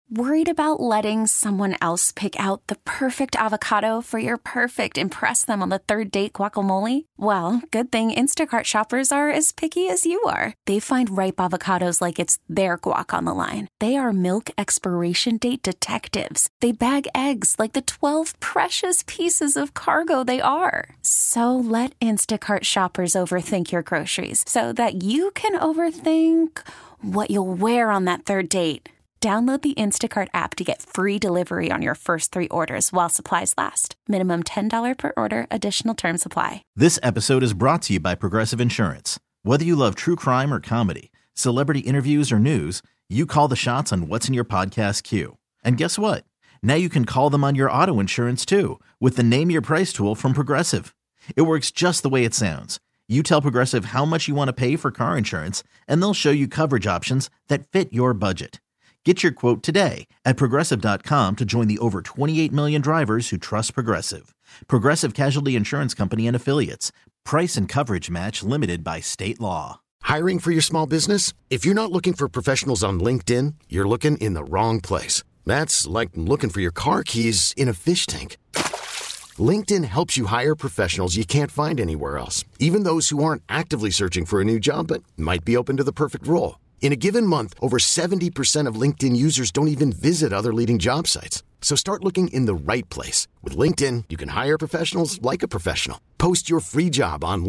Worried about letting someone else pick out the perfect avocado for your perfect impress them on the third date guacamole? Well, good thing Instacart shoppers are as picky as you are. They find ripe avocados like it's their guac on the line. They are milk expiration date detectives. They bag eggs like the 12 precious pieces of cargo they are. So let Instacart shoppers overthink your groceries so that you can overthink what you'll wear on that third date. Download the Instacart app to get free delivery on your first 3 orders while supplies last. Minimum $10 per order. Additional terms apply. This episode is brought to you by Progressive Insurance. Whether you love true crime or comedy, celebrity interviews or news, you call the shots on what's in your podcast queue. And guess what? Now you can call them on your auto insurance too with the Name Your Price tool from Progressive. It works just the way it sounds. You tell Progressive how much you want to pay for car insurance, and they'll show you coverage options that fit your budget. Get your quote today at Progressive.com to join the over 28 million drivers who trust Progressive. Progressive Casualty Insurance Company and Affiliates. Price and coverage match limited by state law. Hiring for your small business? If you're not looking for professionals on LinkedIn, you're looking in the wrong place. That's like looking for your car keys in a fish tank. LinkedIn helps you hire professionals you can't find anywhere else, even those who aren't actively searching for a new job but might be open to the perfect role. In a given month, over 70% of LinkedIn users don't even visit other leading job sites. So start looking in the right place. With LinkedIn, you can hire professionals like a professional. Post your free job on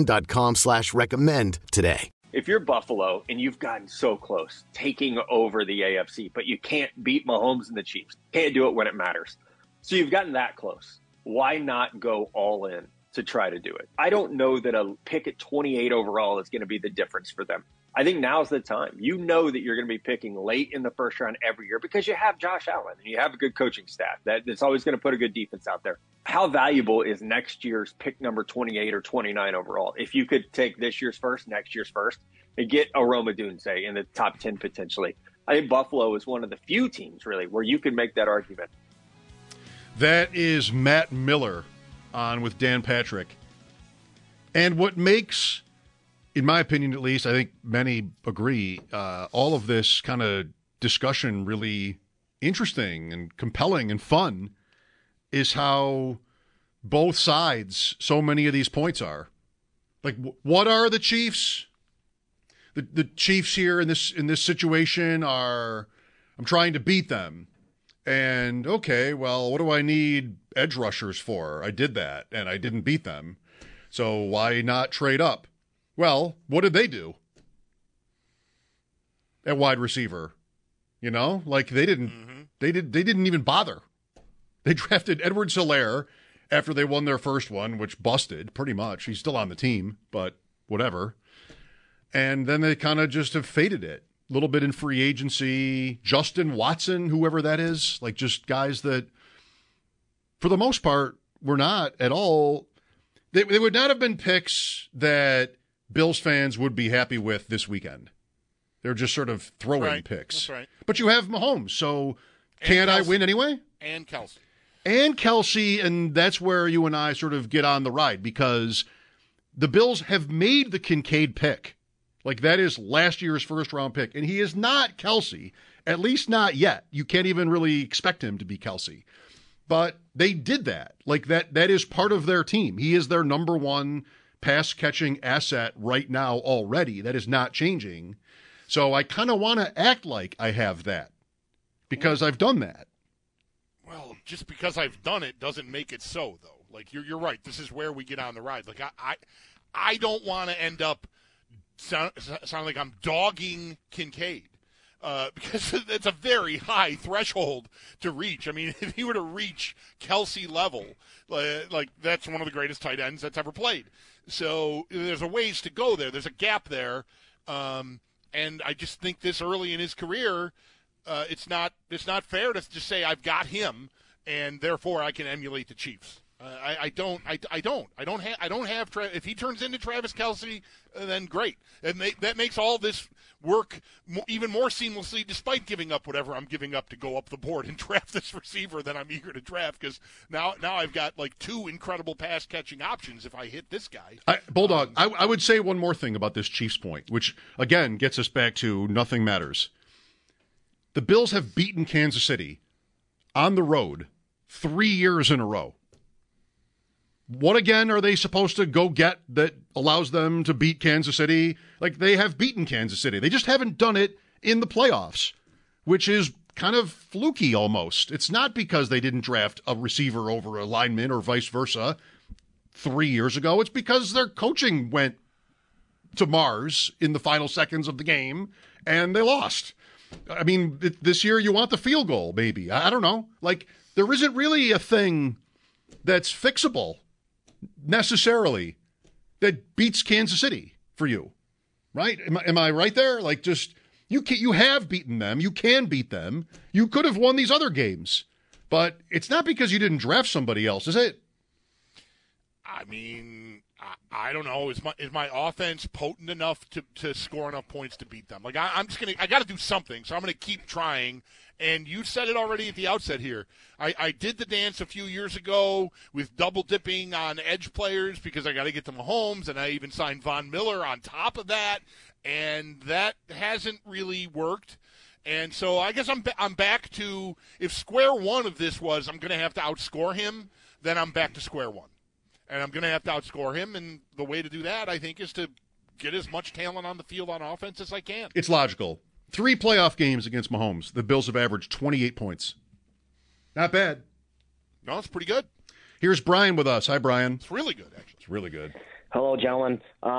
linkedin.com/recommend today. If you're Buffalo and you've gotten so close taking over the AFC, but you can't beat Mahomes and the Chiefs, can't do it when it matters. So you've gotten that close. Why not go all in to try to do it? I don't know that a pick at 28 overall is going to be the difference for them. I think now's the time. You know that you're going to be picking late in the first round every year because you have Josh Allen and you have a good coaching staff that's always going to put a good defense out there. How valuable is next year's pick number 28 or 29 overall? If you could take this year's first, next year's first, and get a Rome Odunze in the top 10 potentially. I think Buffalo is one of the few teams really where you can make that argument. That is Matt Miller on with Dan Patrick. And what makes, in my opinion at least, I think many agree, all of this kind of discussion really interesting and compelling and fun is how both sides so many of these points are. Like, what are the Chiefs? The Chiefs here in this situation are, I'm trying to beat them. And, okay, well, what do I need edge rushers for? I did that, and I didn't beat them. So why not trade up? Well, what did they do at wide receiver? You know, like they didn't even bother. They drafted Edwards-Helaire after they won their first one, which busted pretty much. He's still on the team, but whatever. And then they kind of just have faded it. A little bit in free agency. Justin Watson, whoever that is, like just guys that, for the most part, were not at all. They would not have been picks that Bills fans would be happy with this weekend. They're just sort of throwing picks. That's right. But you have Mahomes, so can't I win anyway? And Kelsey. And Kelsey, and that's where you and I sort of get on the ride because the Bills have made the Kincaid pick. Like, that is last year's first-round pick. And he is not Kelsey, at least not yet. You can't even really expect him to be Kelsey. But they did that. Like, that is part of their team. He is their number one pass-catching asset right now already. That is not changing. So I kind of want to act like I have that because I've done that. Well, just because I've done it doesn't make it so, though. Like, you're right. This is where we get on the ride. Like, I don't want to end up sound like I'm dogging Kincaid because it's a very high threshold to reach. I mean, if he were to reach Kelsey level, like that's one of the greatest tight ends that's ever played. So there's a ways to go there. There's a gap there, and I just think this early in his career, it's not fair to just say I've got him and therefore I can emulate the Chiefs. I don't have. If he turns into Travis Kelce, then great. That makes all this work even more seamlessly, despite giving up whatever I'm giving up to go up the board and draft this receiver that I'm eager to draft. Because now I've got like two incredible pass catching options if I hit this guy. Bulldog, I would say one more thing about this Chiefs point, which again gets us back to nothing matters. The Bills have beaten Kansas City on the road 3 years in a row. What again are they supposed to go get that allows them to beat Kansas City? Like, they have beaten Kansas City. They just haven't done it in the playoffs, which is kind of fluky almost. It's not because they didn't draft a receiver over a lineman or vice versa 3 years ago. It's because their coaching went to Mars in the final seconds of the game and they lost. I mean, this year you want the field goal, maybe. I don't know. Like, there isn't really a thing that's fixable necessarily that beats Kansas City for you, right? Am I right there? Like, just you have beaten them. You can beat them. You could have won these other games, but it's not because you didn't draft somebody else, is it? I mean, I don't know. Is my offense potent enough to score enough points to beat them? Like, I got to do something, so I'm gonna keep trying. And you said it already at the outset here. I did the dance a few years ago with double dipping on edge players because I got to get to Mahomes, and I even signed Von Miller on top of that, and that hasn't really worked. And so I guess I'm back to, if square one of this was I'm going to have to outscore him, then I'm back to square one. And I'm going to have to outscore him, and the way to do that, I think, is to get as much talent on the field on offense as I can. It's logical. 3 playoff games against Mahomes, the Bills have averaged 28 points. Not bad. No, it's pretty good. Here's Brian with us. Hi, Brian. It's really good, actually. It's really good. Hello, gentlemen.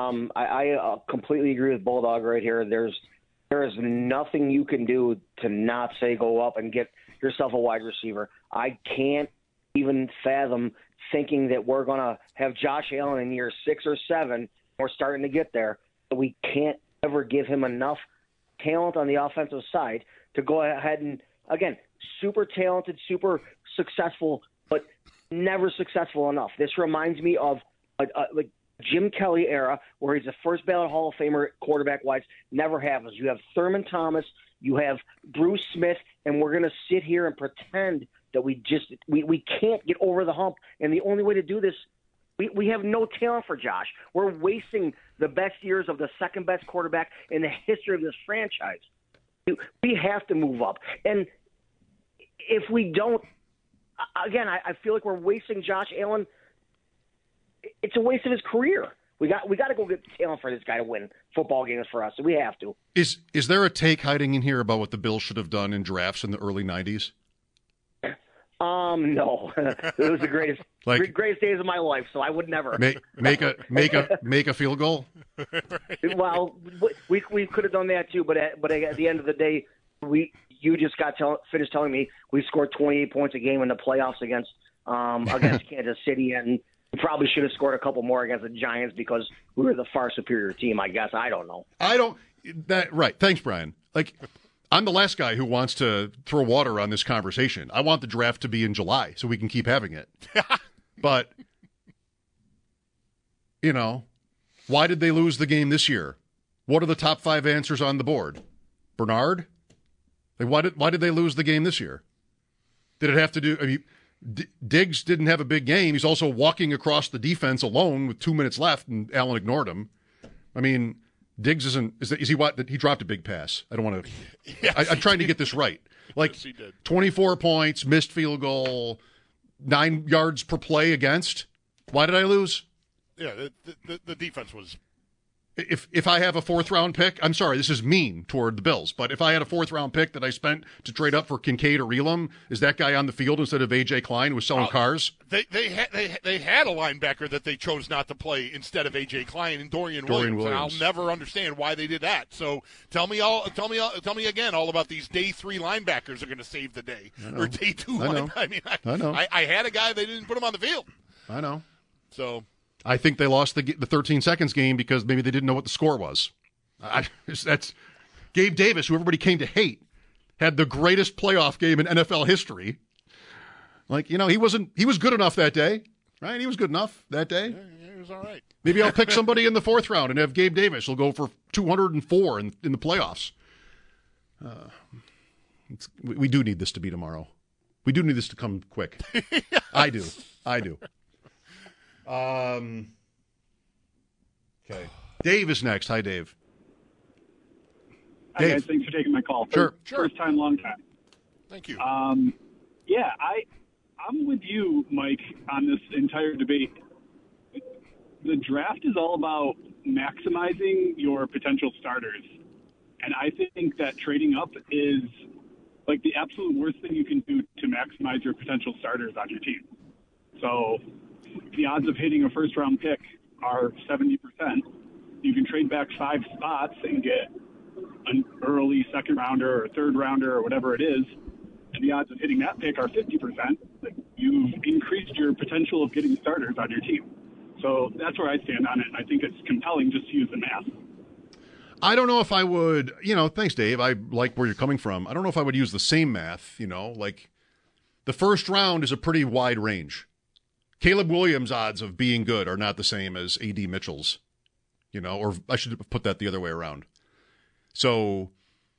I completely agree with Bulldog right here. There is nothing you can do to not say go up and get yourself a wide receiver. I can't even fathom thinking that we're going to have Josh Allen in year 6 or 7. We're starting to get there. We can't ever give him enough talent on the offensive side to go ahead and, again, super talented, super successful, but never successful enough. This reminds me of like Jim Kelly era, where he's a first ballot Hall of Famer quarterback-wise. Never happens. You have Thurman Thomas, you have Bruce Smith, and we're going to sit here and pretend that we can't get over the hump. And the only way to do this, we have no talent for Josh. We're wasting the best years of the second best quarterback in the history of this franchise. We have to move up. And if we don't, again, I feel like we're wasting Josh Allen. It's a waste of his career. We got to go get talent for this guy to win football games for us. So we have to. Is there a take hiding in here about what the Bills should have done in drafts in the early 90s? No. It was the greatest days of my life, so I would never make a field goal. Well, we could have done that too, but at the end of the day, you just got finished telling me we scored 28 points a game in the playoffs against Kansas City, and we probably should have scored a couple more against the Giants because we were the far superior team. I guess I don't know. Right. Thanks, Brian. Like, I'm the last guy who wants to throw water on this conversation. I want the draft to be in July so we can keep having it. But, why did they lose the game this year? What are the top 5 answers on the board? Bernard? Like, why did they lose the game this year? Did it have to do? I mean, Diggs didn't have a big game. He's also walking across the defense alone with 2 minutes left, and Allen ignored him. I mean, Diggs is he what? He dropped a big pass. I don't want to. Yes, I'm trying to get this right. Like, yes, 24 points, missed field goal, 9 yards per play against. Why did I lose? Yeah, the defense was. If I have a 4th-round pick, I'm sorry, this is mean toward the Bills, but if I had a 4th-round pick that I spent to trade up for Kincaid or Elam, is that guy on the field instead of A.J. Klein who was selling cars? They had a linebacker that they chose not to play instead of A.J. Klein and Dorian Williams. And I'll never understand why they did that. So tell me again all about these day 3 linebackers are going to save the day, or day 2 linebackers. I know. I had a guy, they didn't put him on the field. I know. So I think they lost the 13 seconds game because maybe they didn't know what the score was. That's Gabe Davis, who everybody came to hate, had the greatest playoff game in NFL history. Like, he was good enough that day, right? He was good enough that day. Yeah, he was all right. Maybe I'll pick somebody in the 4th round and have Gabe Davis. He'll go for 204 in the playoffs. We do need this to be tomorrow. We do need this to come quick. I do. Okay. Dave is next. Hi, Dave. Dave. Hi, guys. Thanks for taking my call. Sure. First time, long time. Thank you. Yeah, I'm with you, Mike, on this entire debate. The draft is all about maximizing your potential starters. And I think that trading up is like the absolute worst thing you can do to maximize your potential starters on your team. So the odds of hitting a first-round pick are 70%. You can trade back 5 spots and get an early second-rounder or third-rounder or whatever it is, and the odds of hitting that pick are 50%. You've increased your potential of getting starters on your team. So that's where I stand on it. I think it's compelling just to use the math. I don't know if I would, thanks, Dave. I like where you're coming from. I don't know if I would use the same math, like the first round is a pretty wide range. Caleb Williams' odds of being good are not the same as A.D. Mitchell's, or I should put that the other way around. So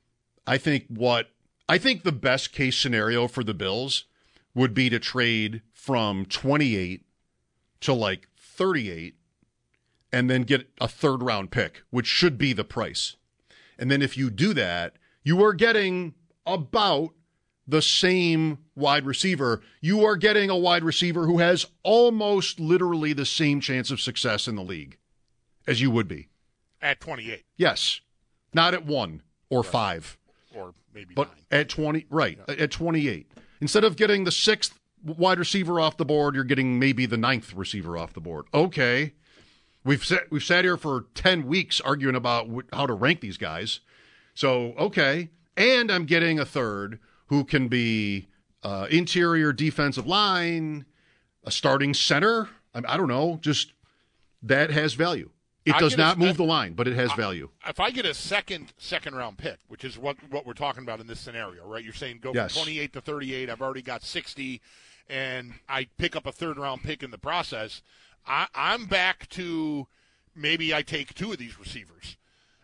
I think the best case scenario for the Bills would be to trade from 28 to like 38 and then get a third round pick, which should be the price. And then if you do that, you are getting about the same wide receiver. You are getting a wide receiver who has almost literally the same chance of success in the league as you would be. At 28. Yes. Not at 1 or 5. Or maybe but 9. At 20, right, at 28. Instead of getting the 6th wide receiver off the board, you're getting maybe the 9th receiver off the board. Okay. We've sat here for 10 weeks arguing about how to rank these guys. So, okay. And I'm getting a third who can be interior defensive line, a starting center. I don't know. Just that has value. It does not move the line, but it has value. If I get a second round pick, which is what we're talking about in this scenario, right? You're saying go from 28 to 38. I've already got 60, and I pick up a third round pick in the process. I'm back to maybe I take 2 of these receivers,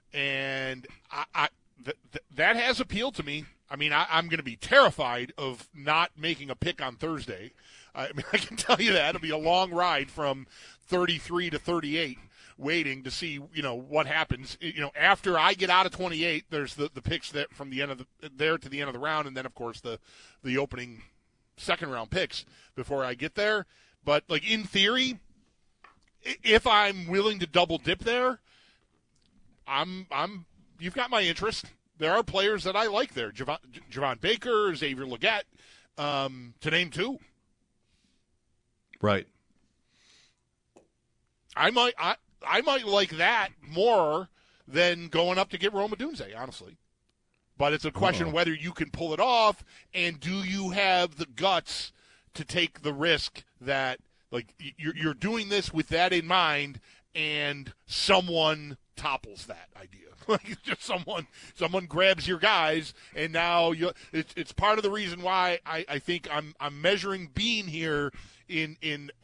and that has appealed to me. I mean, I'm going to be terrified of not making a pick on Thursday. I mean, I can tell you that it'll be a long ride from 33 to 38. Waiting to see, what happens. After I get out of 28, there's the picks that from the end of there to the end of the round, and then of course the opening second round picks before I get there. But like in theory, if I'm willing to double dip there, you've got my interest. There are players that I like there: Javon Baker, Xavier Legette, to name 2. Right. I might like that more than going up to get Rome Odunze, honestly. But it's a question whether you can pull it off, and do you have the guts to take the risk that, like, you're doing this with that in mind, and someone topples that idea. Like, just someone grabs your guys, and now it's part of the reason why I think I'm measuring Bean here in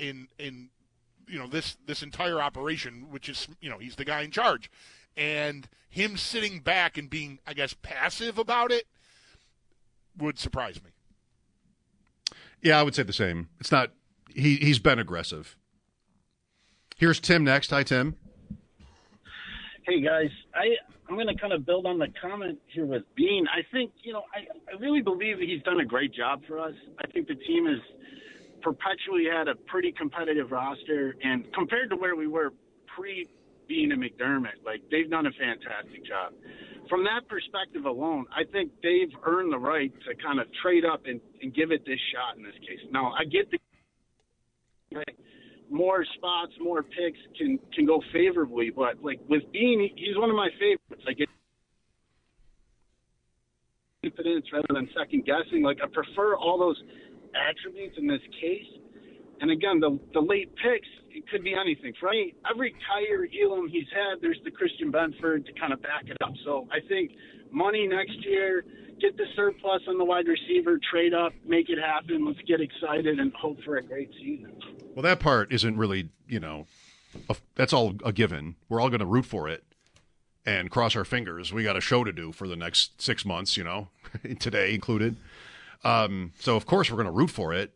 this entire operation, which is, he's the guy in charge. And him sitting back and being, I guess, passive about it would surprise me. Yeah, I would say the same. It's not – he's been aggressive. Here's Tim next. Hi, Tim. Hey, guys. I'm going to kind of build on the comment here with Bean. I think, I really believe he's done a great job for us. I think the team is – perpetually had a pretty competitive roster, and compared to where we were pre-Bean and McDermott, like, they've done a fantastic job. From that perspective alone, I think they've earned the right to kind of trade up and give it this shot in this case. Now, I get more spots, more picks can go favorably, but like with Bean, he's one of my favorites. Like, confidence rather than second guessing. Like, I prefer all those attributes in this case. And again, the late picks, it could be anything. For every Kyer Elam he's had, there's the Christian Benford to kind of back it up. So I think money next year, get the surplus on the wide receiver, trade up, make it happen. Let's get excited and hope for a great season. Well, that part isn't really, that's all a given. We're all going to root for it and cross our fingers. We got a show to do for the next 6 months, today included. So, of course, we're going to root for it.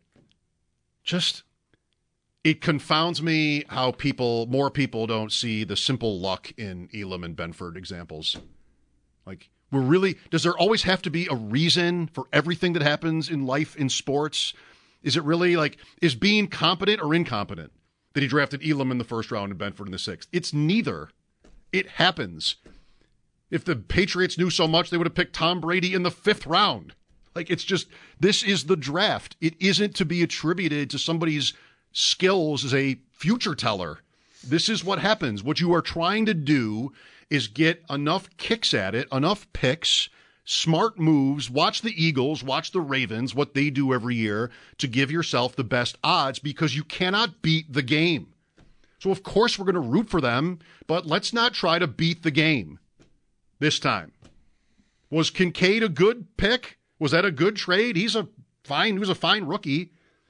It confounds me how more people don't see the simple luck in Elam and Benford examples. Like, Does there always have to be a reason for everything that happens in life, in sports? Is it really like, is Beane competent or incompetent that he drafted Elam in the first round and Benford in the sixth? It's neither. It happens. If the Patriots knew so much, they would have picked Tom Brady in the fifth round. Like, it's just, this is the draft. It isn't to be attributed to somebody's skills as a future teller. This is what happens. What you are trying to do is get enough kicks at it, enough picks, smart moves, watch the Eagles, watch the Ravens, what they do every year to give yourself the best odds, because you cannot beat the game. So of course we're going to root for them, but let's not try to beat the game this time. Was Kincaid a good pick? Was that a good trade? He was a fine rookie.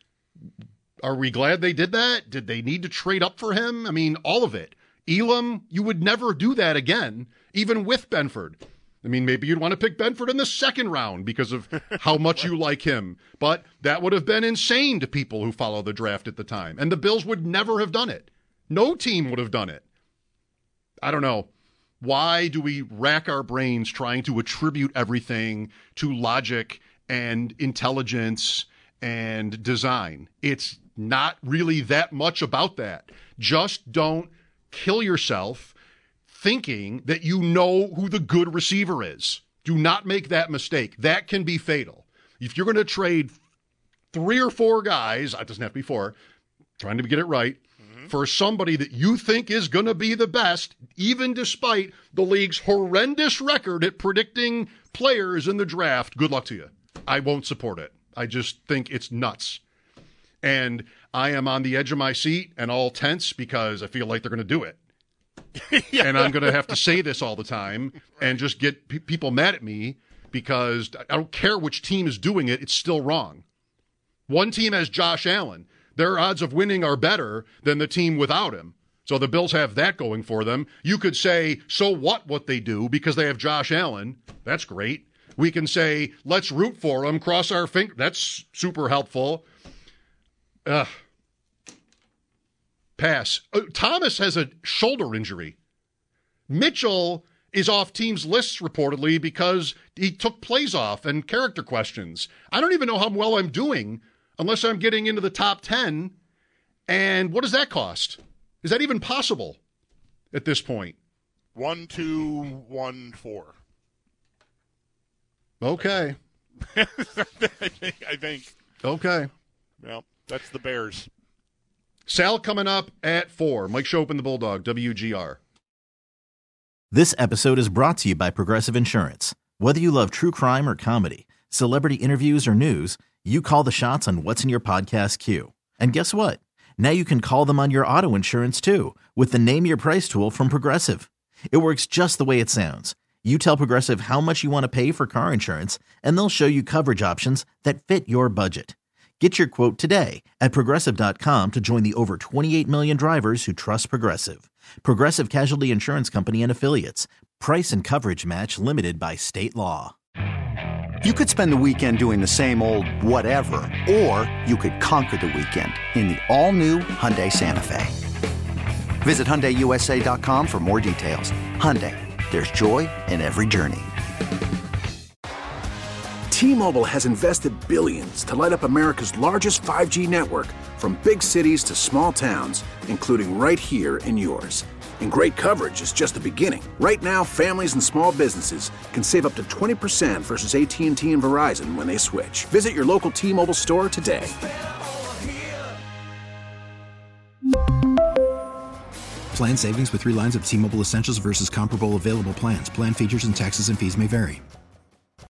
Are we glad they did that? Did they need to trade up for him? I mean, all of it. Elam, you would never do that again, even with Benford. I mean, maybe you'd want to pick Benford in the second round because of how much you like him. But that would have been insane to people who follow the draft at the time. And the Bills would never have done it. No team would have done it. I don't know. Why do we rack our brains trying to attribute everything to logic and intelligence and design? It's not really that much about that. Just don't kill yourself thinking that you know who the good receiver is. Do not make that mistake. That can be fatal. If you're going to trade 3 or 4 guys, it doesn't have to be 4, trying to get it right, for somebody that you think is going to be the best, even despite the league's horrendous record at predicting players in the draft, good luck to you. I won't support it. I just think it's nuts. And I am on the edge of my seat and all tense because I feel like they're going to do it. Yeah. And I'm going to have to say this all the time and just get people mad at me because I don't care which team is doing it. It's still wrong. One team has Josh Allen. Their odds of winning are better than the team without him. So the Bills have that going for them. You could say, so what they do because they have Josh Allen. That's great. We can say, let's root for them, cross our fingers. That's super helpful. Pass. Thomas has a shoulder injury. Mitchell is off teams' lists reportedly because he took plays off and character questions. I don't even know how well I'm doing unless I'm getting into the top 10. And what does that cost? Is that even possible at this point? 1, 2, 1, 4. Okay. I think. Okay. Well, that's the Bears. Sal coming up at 4. Mike Schopp and the Bulldog, WGR. This episode is brought to you by Progressive Insurance. Whether you love true crime or comedy, celebrity interviews or news, you call the shots on what's in your podcast queue. And guess what? Now you can call them on your auto insurance too with the Name Your Price tool from Progressive. It works just the way it sounds. You tell Progressive how much you want to pay for car insurance, and they'll show you coverage options that fit your budget. Get your quote today at Progressive.com to join the over 28 million drivers who trust Progressive. Progressive Casualty Insurance Company and Affiliates. Price and coverage match limited by state law. You could spend the weekend doing the same old whatever, or you could conquer the weekend in the all-new Hyundai Santa Fe. Visit HyundaiUSA.com for more details. Hyundai, there's joy in every journey. T-Mobile has invested billions to light up America's largest 5G network, from big cities to small towns, including right here in yours. And great coverage is just the beginning. Right now, families and small businesses can save up to 20% versus AT&T and Verizon when they switch. Visit your local T-Mobile store today. Plan savings with 3 lines of T-Mobile Essentials versus comparable available plans. Plan features and taxes and fees may vary.